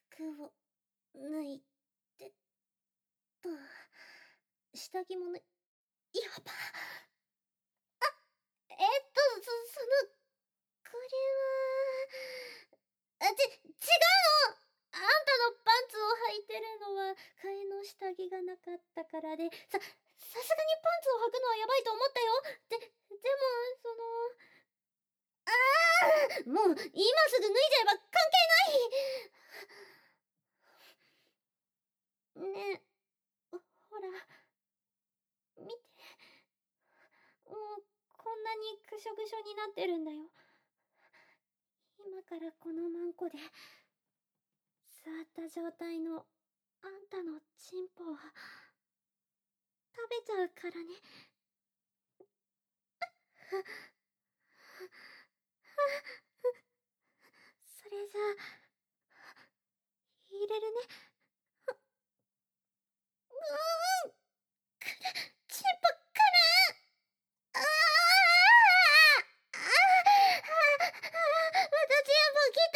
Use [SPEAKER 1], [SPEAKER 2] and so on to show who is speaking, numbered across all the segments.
[SPEAKER 1] 服を脱いでと、下着もやば。これは、違うの。あんたのパンツを履いてるのは、替えの下着がなかったからで、さすがにパンツを履くのはやばいと思ったよ。でも、もう、今すぐ脱いじゃえば関係ない。ねえ、ほら、見て。もう、こんなにぐしょぐしょになってるんだよ。今からこのマンコで、座った状態の、あんたのチンポを、食べちゃうからね。それじゃあ、入れるね。チンポくる。またチンポ来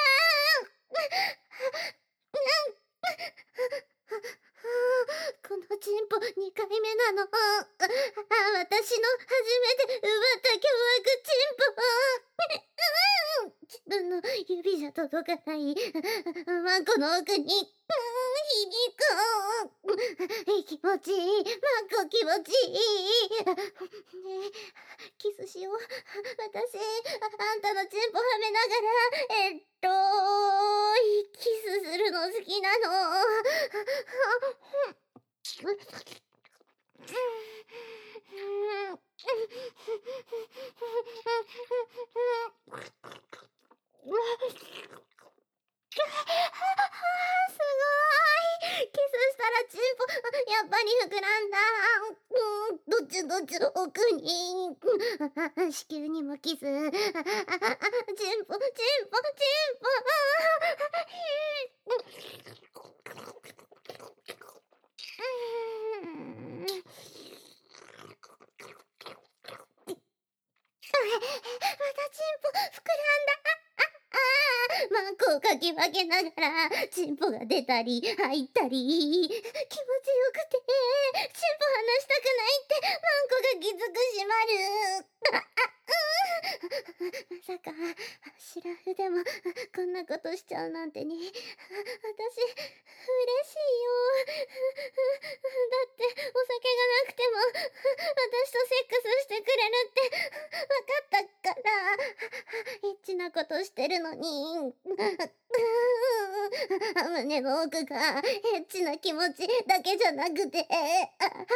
[SPEAKER 1] た。このチンポ2回目なの。私の初めて奪った凶悪チンポ。自分の指じゃ届かないマンコの奥に響く。気持ちいい。マンコ気持ちいい。ねえ、キスしよう。私、あんたのチンポはめながら、キスするの好きなの。すごい。キスしたらチンポ、やっぱり膨らんだ。どっちの奥に。子宮にもキス。チンポ、チンポ、チンポ。またチンポ膨らんだ。マンコをかき分けながら、チンポが出たり、入ったり、気持ちよくて、チンポ離したくないって、マンコがきつく締まる。まさか、シラフでも、こんなことしちゃうなんてね。私、嬉しいよ。だって、お酒がなくても、私とセックスしてくれるって、分かったから、エッチなことしてるのに、胸の奥がエッチな気持ちだけじゃなくて、幸せな温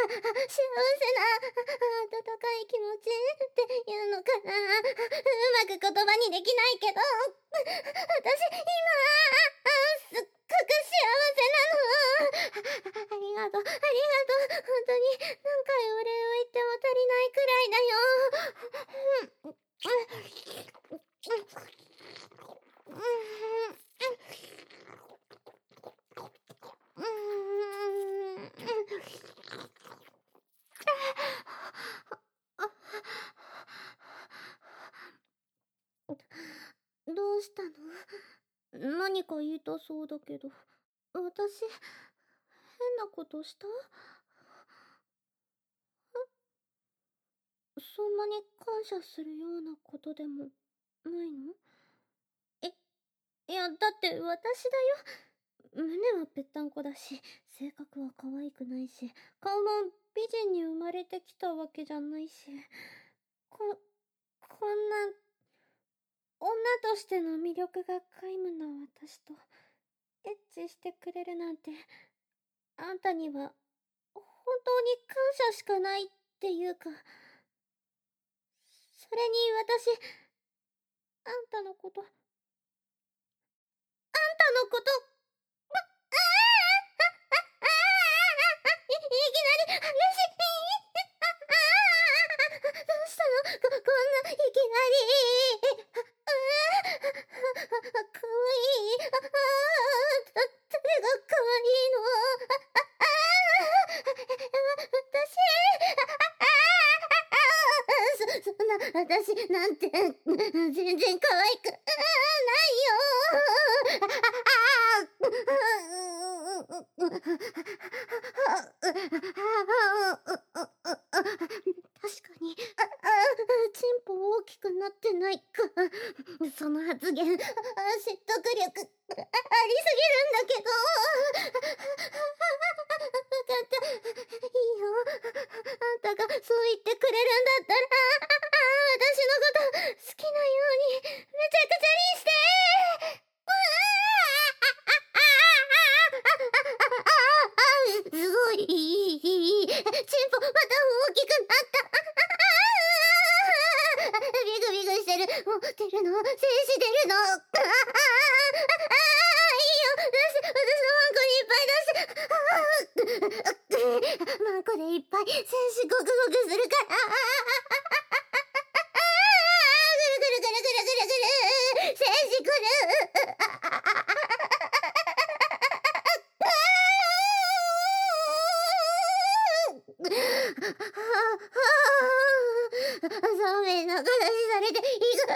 [SPEAKER 1] かい気持ちっていうのかな。うまく言葉にできないけど、私今、すっごく幸せなの。ありがとう。本当に何回お礼を言っても足りないくらいだよ。どうしたの？何か言いたそうだけど、私、変なことした？そんなに感謝するようなことでもないの？いや、だって私だよ。胸はぺったんこだし、性格は可愛くないし、顔も美人に生まれてきたわけじゃないし、こんな、女としての魅力が皆無な私と、エッチしてくれるなんて、あんたには、本当に感謝しかないっていうか、それに私、あんたのこと、いきなり激しい。どうしたの？こんないきなり。かわいい。誰がかわいいの？そんな、私なんて、全然可愛くないよ。 確かに、チンポ大きくなってないか。その発言、説得力、ありすぎるんだけど。わかった。いいよ。あんたがそう言ってくれるんだったら、私のこと好きなように、めちゃくちゃにして。すごい、チンポ、また大きくなった。ビクビクしてる。出るの、精子出るの。いいよ。私のワンコにいっぱい出して。ワンコでいっぱい精子ゴクゴクするから。ぐるぐるぐるぐるぐるぐる。精子くる。そうめんの形されていく。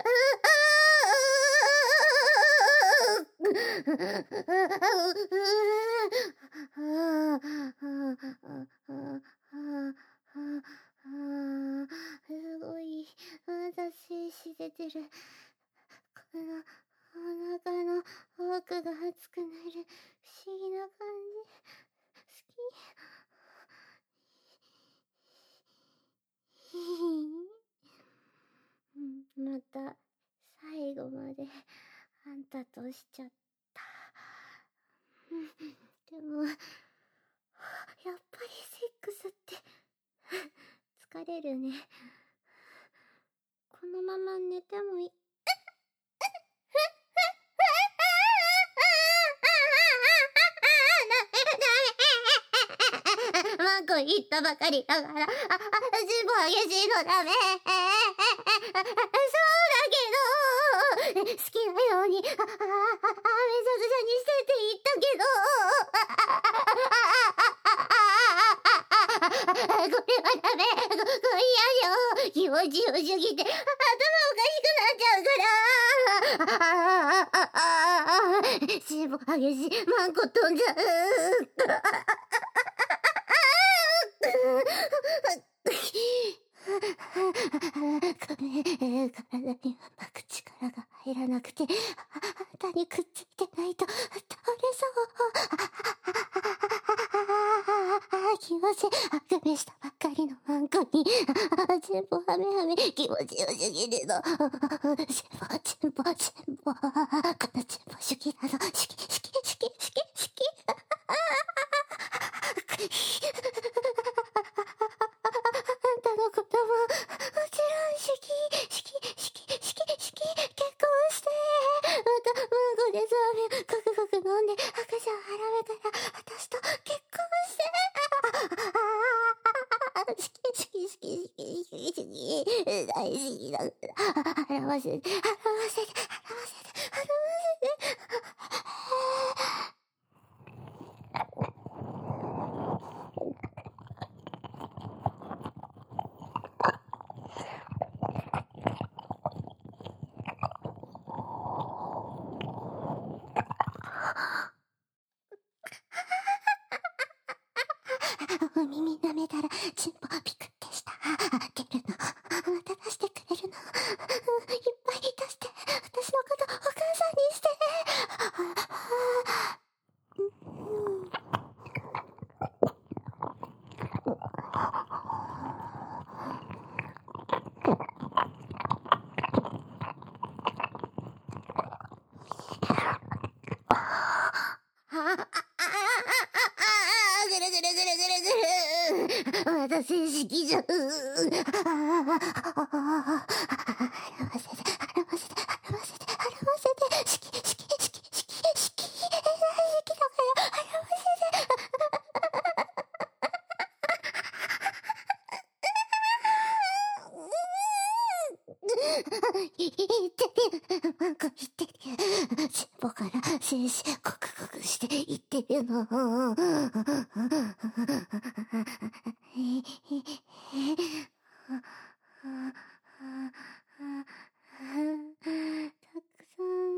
[SPEAKER 1] すごい、私し出てる。このお腹の奥が熱くなる不思議な感じ。好き。また最後まであんたとしちゃった。でもやっぱりセックスって疲れるね。このまま寝てもいい。ワンコ言ったばかりだから、全部激しいのダメ。そうだけど、好きなように、めちゃくちゃにしてって言ったけど、これはダメ。嫌よ。気持ちよすぎて、頭おかしくなっちゃうから。全部激しい。マンコ飛んじゃう。体にうまく力が入らなくて、あんたにくっついてないと倒れそう。気持ちあくびしたばっかりのワンコに、全部ハメハメ気持ちよすぎるの。チンポ。このチンポ主義なの。好き。あんたのことも、もちろん好き。結婚して。また、マンゴでザーメン、ごく飲んで、赤ちゃん腹目から、私と結婚して。好き。大好きだから。払わせて。お耳舐めたら、チンポピクってした。出るの。また出してくれるの。いっぱい出して。私のことお母さんにして。また正式じゃん。払わせて。好き。大好きだから、払わせて。言ってる。ワンコ言ってる。チンポから精子ゴクして言ってるの。たくさん